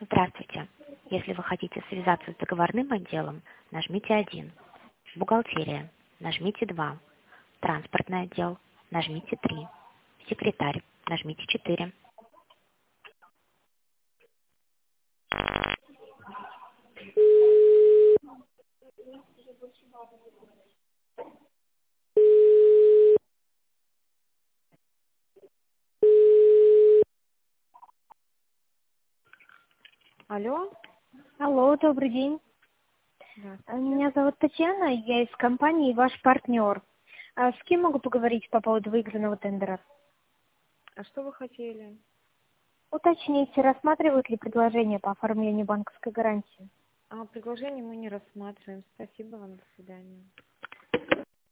Здравствуйте. Если вы хотите связаться с договорным отделом, нажмите 1. Бухгалтерия. Нажмите 2. Транспортный отдел. Нажмите 3. Секретарь. Нажмите 4. Алло? Алло, добрый день. Здравствуйте. Меня зовут Татьяна, я из компании «Ваш партнер». С кем могу поговорить по поводу выигранного тендера? А что вы хотели? Уточните, рассматривают ли предложение по оформлению банковской гарантии? Предложение мы не рассматриваем. Спасибо вам. До свидания.